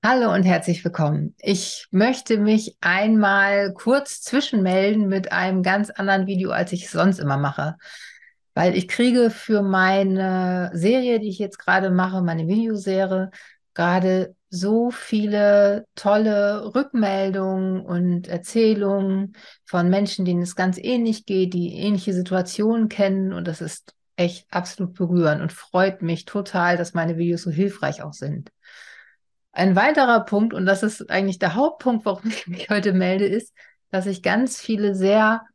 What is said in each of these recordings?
Hallo und herzlich willkommen. Ich möchte mich einmal kurz zwischenmelden mit einem ganz anderen Video, als ich es sonst immer mache. Weil ich kriege für meine Serie, die ich jetzt gerade mache, meine Videoserie, gerade so viele tolle Rückmeldungen und Erzählungen von Menschen, denen es ganz ähnlich geht, die ähnliche Situationen kennen. Und das ist echt absolut berührend und freut mich total, dass meine Videos so hilfreich auch sind. Ein weiterer Punkt, und das ist eigentlich der Hauptpunkt, warum ich mich heute melde, ist, dass ich ganz viele sehr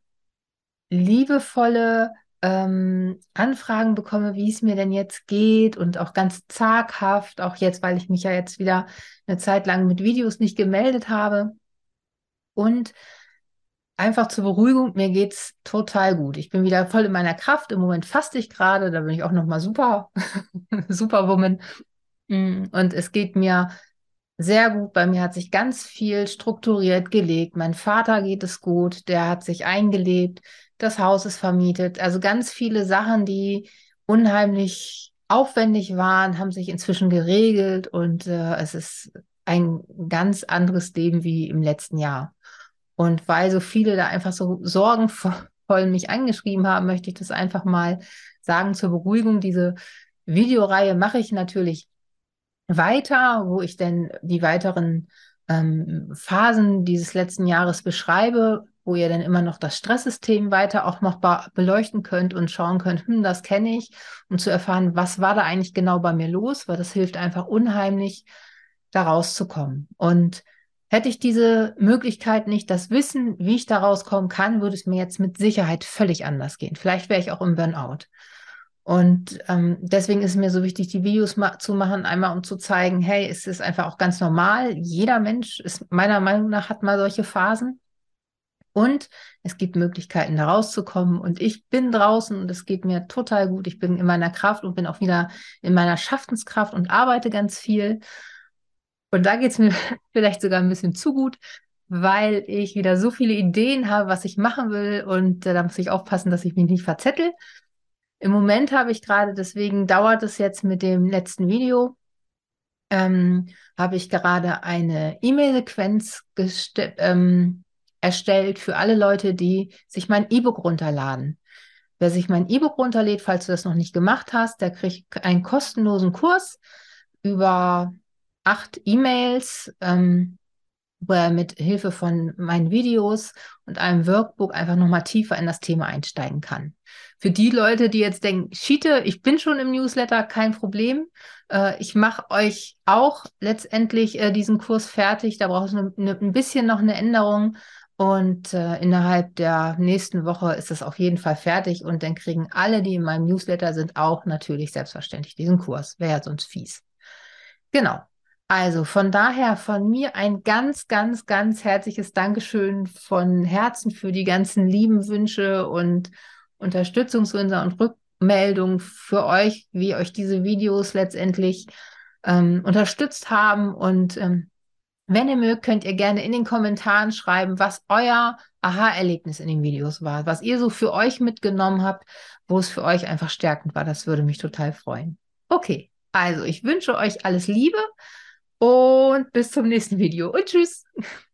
liebevolle Anfragen bekomme, wie es mir denn jetzt geht und auch ganz zaghaft, auch jetzt, weil ich mich ja jetzt wieder eine Zeit lang mit Videos nicht gemeldet habe. Und einfach zur Beruhigung, mir geht's total gut. Ich bin wieder voll in meiner Kraft. Im Moment faste ich gerade, da bin ich auch noch mal super, Superwoman. Und es geht mir sehr gut. Bei mir hat sich ganz viel strukturiert gelegt. Mein Vater geht es gut, der hat sich eingelebt, das Haus ist vermietet. Also ganz viele Sachen, die unheimlich aufwendig waren, haben sich inzwischen geregelt und es ist ein ganz anderes Leben wie im letzten Jahr. Und weil so viele da einfach so sorgenvoll mich angeschrieben haben, möchte ich das einfach mal sagen zur Beruhigung. Diese Videoreihe mache ich natürlich weiter, wo ich denn die weiteren Phasen dieses letzten Jahres beschreibe, wo ihr dann immer noch das Stresssystem weiter auch noch beleuchten könnt und schauen könnt, das kenne ich, um zu erfahren, was war da eigentlich genau bei mir los, weil das hilft einfach unheimlich, da rauszukommen. Und hätte ich diese Möglichkeit nicht, das Wissen, wie ich da rauskommen kann, würde es mir jetzt mit Sicherheit völlig anders gehen. Vielleicht wäre ich auch im Burnout. Und deswegen ist es mir so wichtig, die Videos zu machen, einmal um zu zeigen, hey, es ist einfach auch ganz normal. Jeder Mensch ist meiner Meinung nach hat mal solche Phasen. Und es gibt Möglichkeiten, da rauszukommen. Und ich bin draußen und es geht mir total gut. Ich bin in meiner Kraft und bin auch wieder in meiner Schaffenskraft und arbeite ganz viel. Und da geht es mir vielleicht sogar ein bisschen zu gut, weil ich wieder so viele Ideen habe, was ich machen will. Und da muss ich aufpassen, dass ich mich nicht verzettel. Im Moment habe ich gerade, deswegen dauert es jetzt mit dem letzten Video, habe ich gerade eine E-Mail-Sequenz erstellt für alle Leute, die sich mein E-Book runterladen. Wer sich mein E-Book runterlädt, falls du das noch nicht gemacht hast, der kriegt einen kostenlosen Kurs über 8 E-Mails, wo er mit Hilfe von meinen Videos und einem Workbook einfach nochmal tiefer in das Thema einsteigen kann. Für die Leute, die jetzt denken, Schiete, ich bin schon im Newsletter, kein Problem. Ich mache euch auch letztendlich diesen Kurs fertig. Da braucht es ein bisschen noch eine Änderung. Und innerhalb der nächsten Woche ist es auf jeden Fall fertig. Und dann kriegen alle, die in meinem Newsletter sind, auch natürlich selbstverständlich diesen Kurs. Wäre ja sonst fies. Genau. Also von daher von mir ein ganz, ganz, ganz herzliches Dankeschön von Herzen für die ganzen lieben Wünsche und Unterstützungswünsche und Rückmeldungen für euch, wie euch diese Videos letztendlich unterstützt haben. Und wenn ihr mögt, könnt ihr gerne in den Kommentaren schreiben, was euer Aha-Erlebnis in den Videos war, was ihr so für euch mitgenommen habt, wo es für euch einfach stärkend war. Das würde mich total freuen. Okay, also ich wünsche euch alles Liebe und bis zum nächsten Video und tschüss.